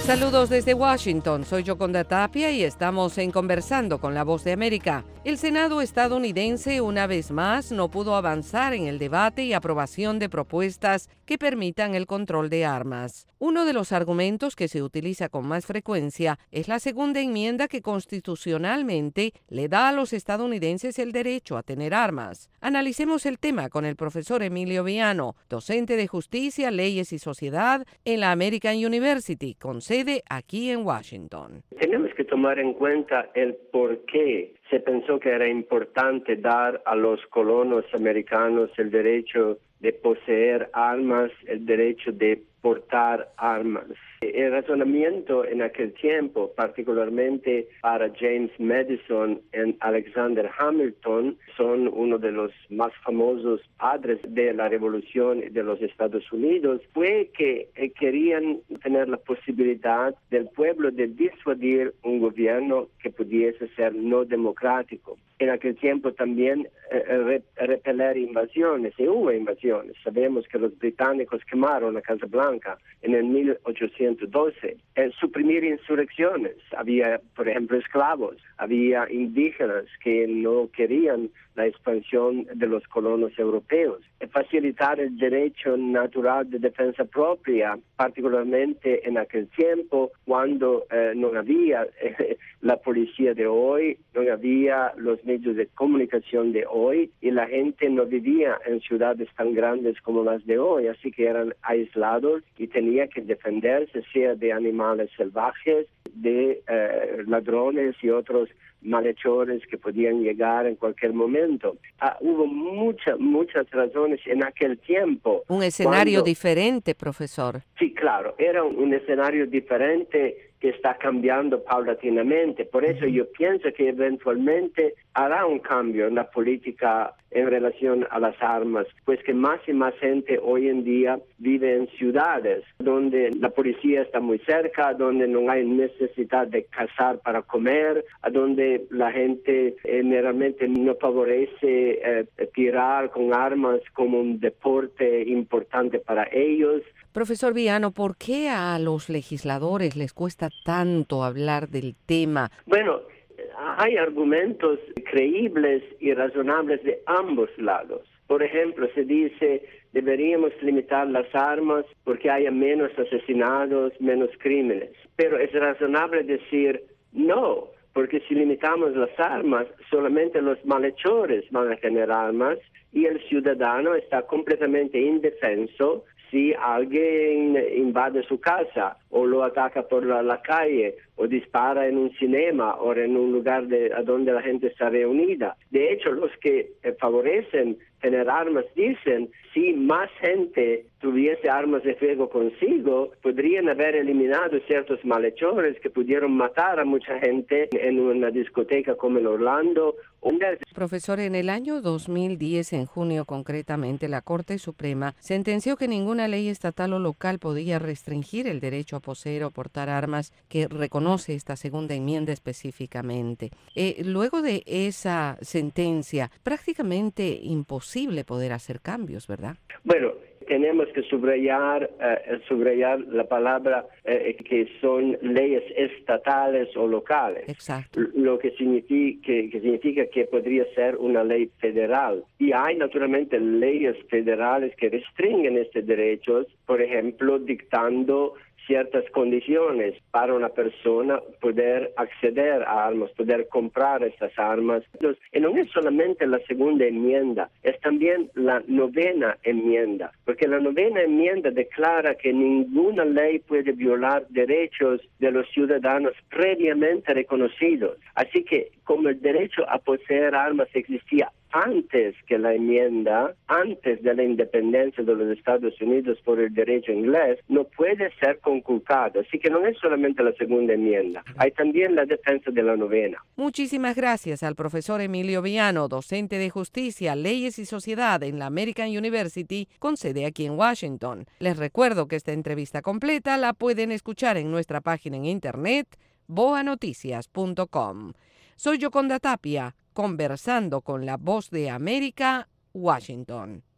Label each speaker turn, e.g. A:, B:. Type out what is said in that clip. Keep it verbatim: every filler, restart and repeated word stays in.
A: Saludos desde Washington, soy Yoconda Tapia y estamos en Conversando con la Voz de América. El Senado estadounidense una vez más no pudo avanzar en el debate y aprobación de propuestas que permitan el control de armas. Uno de los argumentos que se utiliza con más frecuencia es la segunda enmienda que constitucionalmente le da a los estadounidenses el derecho a tener armas. Analicemos el tema con el profesor Emilio Viano, docente de Justicia, Leyes y Sociedad en la American University, con sede aquí en Washington.
B: Tenemos que tomar en cuenta el por qué se pensó que era importante dar a los colonos americanos el derecho de poseer armas, el derecho de portar armas. El razonamiento en aquel tiempo, particularmente para James Madison y Alexander Hamilton, son uno de los más famosos padres de la revolución de los Estados Unidos, fue que eh, querían tener la posibilidad del pueblo de disuadir un gobierno que pudiese ser no democrático. En aquel tiempo también eh, re, repeler invasiones, y hubo invasiones. Sabemos que los británicos quemaron la Casa Blanca en el mil ochocientos doce. Eh, suprimir insurrecciones. Había, por ejemplo, esclavos. Había indígenas que no querían la expansión de los colonos europeos. Eh, facilitar el derecho natural de defensa propia, particularmente en aquel tiempo cuando eh, no había eh, la policía de hoy, no había los medios de comunicación de hoy y la gente no vivía en ciudades tan grandes como las de hoy, así que eran aislados y tenía que defenderse, sea de animales salvajes, de eh, ladrones y otros malhechores que podían llegar en cualquier momento. Ah, hubo muchas, muchas razones en aquel tiempo.
A: Un escenario
B: cuando...
A: diferente, profesor.
B: Sí, claro, era un, un escenario diferente que está cambiando paulatinamente. Por eso uh-huh. yo pienso que eventualmente hará un cambio en la política en relación a las armas, pues que más y más gente hoy en día vive en ciudades donde la policía está muy cerca, donde no hay necesidad de cazar para comer, a donde la gente generalmente no favorece eh, tirar con armas como un deporte importante para ellos.
A: Profesor Viano, ¿por qué a los legisladores les cuesta tanto hablar del tema?
B: Bueno, hay argumentos creíbles y razonables de ambos lados. Por ejemplo, se dice deberíamos limitar las armas porque haya menos asesinatos, menos crímenes. Pero es razonable decir no, porque si limitamos las armas, solamente los malhechores van a tener armas y el ciudadano está completamente indefenso si alguien invade su casa o lo ataca por la, la calle o dispara en un cinema o en un lugar de, a donde la gente está reunida. De hecho, los que eh, favorecen tener armas dicen si más gente tuviese armas de fuego consigo, podrían haber eliminado ciertos malhechores que pudieron matar a mucha gente en una discoteca como en Orlando.
A: Profesor, en el año dos mil diez, en junio concretamente, la Corte Suprema sentenció que ninguna ley estatal o local podía restringir el derecho a poseer o portar armas que reconoce esta segunda enmienda específicamente. Eh, luego de esa sentencia, prácticamente imposible poder hacer cambios, ¿verdad?
B: Bueno, tenemos que subrayar, eh, subrayar la palabra eh, que son leyes estatales o locales.
A: Exacto.
B: Lo que significa que, que significa que podría ser una ley federal. Y hay naturalmente leyes federales que restringen estos derechos, por ejemplo, dictando ciertas condiciones para una persona poder acceder a armas, poder comprar estas armas. Entonces, y no es solamente la segunda enmienda, es también la novena enmienda, porque la novena enmienda declara que ninguna ley puede violar derechos de los ciudadanos previamente reconocidos. Así que como el derecho a poseer armas existía antes que la enmienda, antes de la independencia de los Estados Unidos por el derecho inglés, no puede ser conculcado. Así que no es solamente la segunda enmienda, hay también la defensa de la novena.
A: Muchísimas gracias al profesor Emilio Viano, docente de Justicia, Leyes y Sociedad en la American University, con sede aquí en Washington. Les recuerdo que esta entrevista completa la pueden escuchar en nuestra página en internet, boa noticias punto com. Soy Yoconda Tapia, conversando con la Voz de América, Washington.